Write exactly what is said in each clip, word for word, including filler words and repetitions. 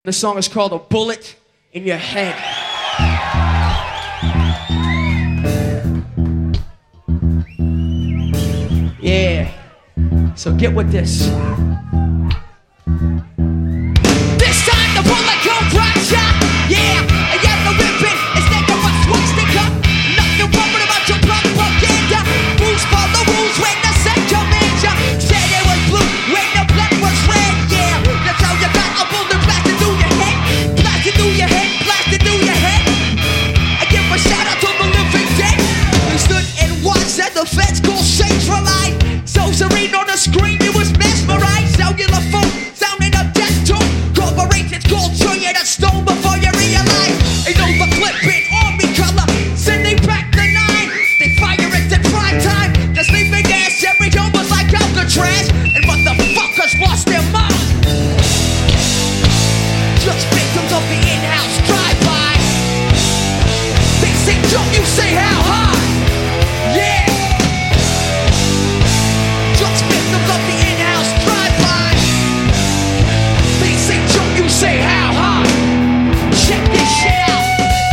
The song is called A Bullet in Your Head. Yeah, so get with this. This time the bullet comes right shot. Yeah, a yellow ribbon is naked by swastika. Nothing wrong about your propaganda. Rules follow rules when the set commands ya. Said it was blue when the blood was red. Yeah, that's how you got a bullet blasted through your head. Blasted through your head, blasted through your head. I give a shout out to the living dead. We stood and watched as the feds called centralized. So serene on the screen, it was mesmerized. Cellular phone sounding a death tone. Corporations called turn you to stone before you realize. Ain't over clipping army color. Sending back the nine. They fire it at prime time. The sleeping gas every home was like Alcatraz. And motherfuckers lost their mind. Just victims of the in-house drive-by. They say jump, you say how high. Yeah. Just victims of the in-house drive-by. They say jump, you say how high. Check this shit out.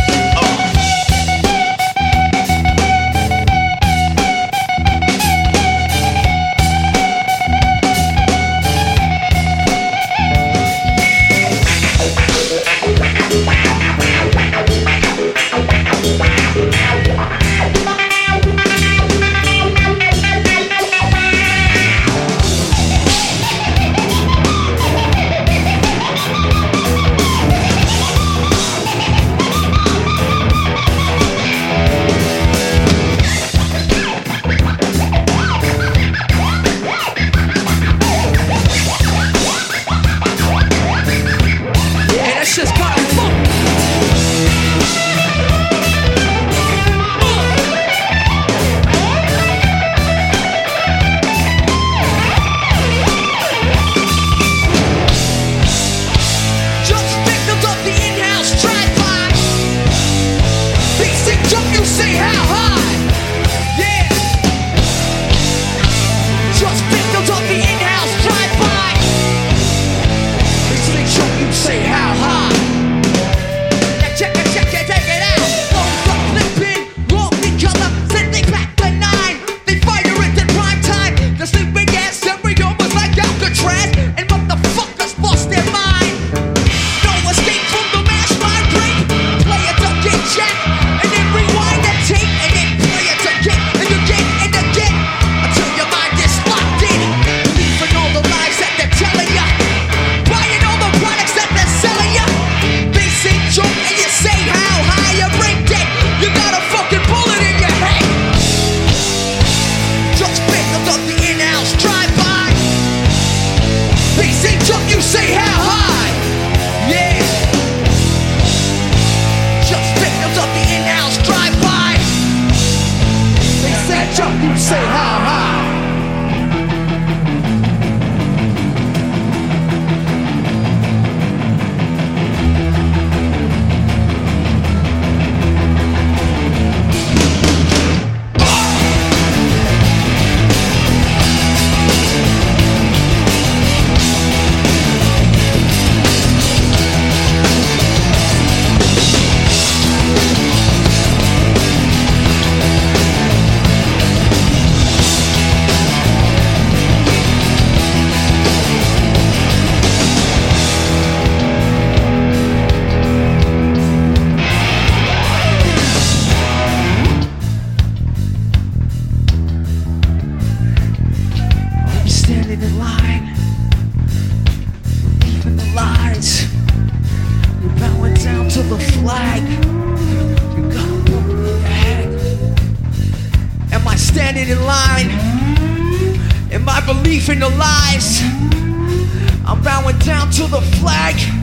Standing in line, in my belief in the lies, I'm bowing down to the flag.